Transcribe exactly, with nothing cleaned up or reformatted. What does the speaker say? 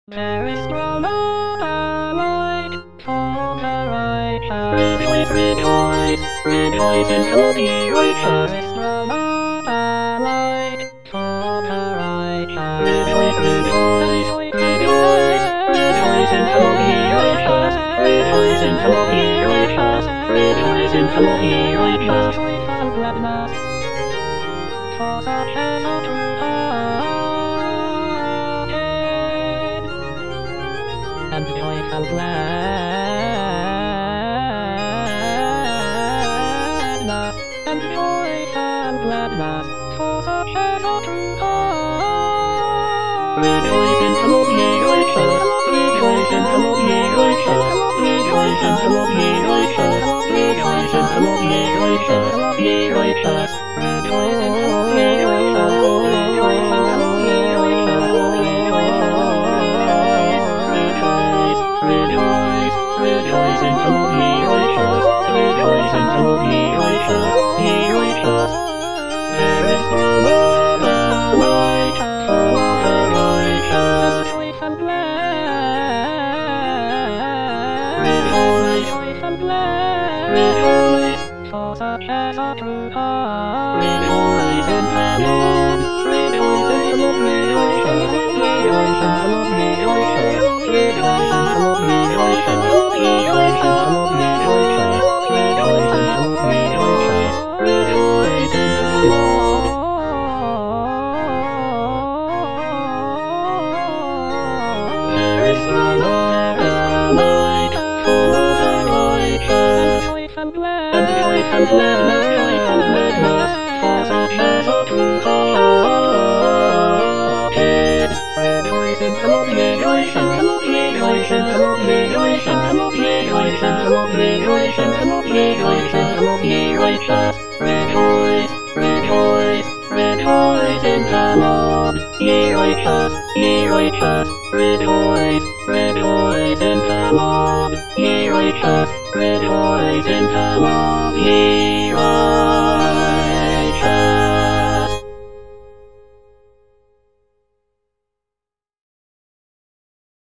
There is no light for the righteous. Rejoice, rejoice, rejoice in the righteous. There is no light for the righteous. Rejoice, rejoice, rejoice, rejoice in the righteous. Rejoice in the righteous. Rejoice in the righteous. Joyful gladness, for such as are true. And joyful gladness, and joyful gladness, for such as are true heart. Rejoice in the Lord, ye righteous, rejoice in the Lord, ye righteous, rejoice in the Lord, ye righteous, rejoice in the Lord, ye righteous, ye righteous, rejoice in the Lord, ye righteous, rejoice in the Lord, ye righteous, ye righteous. Rejoice, rejoice in the Lord, ye righteous, rejoice in the Lord, ye righteous, ye righteous. There is no light for the righteous. Joyful glad, rejoice, joyful glad, rejoice, for such as are true heart. Rejoice in the Lord, rejoice in the Lord, ye righteous, rejoice in the Lord, ye righteous, rejoice in the Lord, ye righteous, rejoice in the Lord, ye righteous, rejoice in the Lord, ye righteous, rejoice in the Lord. There is no light for the righteous, and joyful gladness, joyful gladness, for such as are true-hearted. Rejoice in the Lord, ye righteous, rejoice in the Lord, ye righteous, rejoice in the Lord, ye righteous, rejoice in the Lord, ye righteous, rejoice, rejoice, rejoice in the Lord, ye righteous, ye righteous, rejoice, rejoice in the Lord, ye righteous, rejoice in the Lord, ye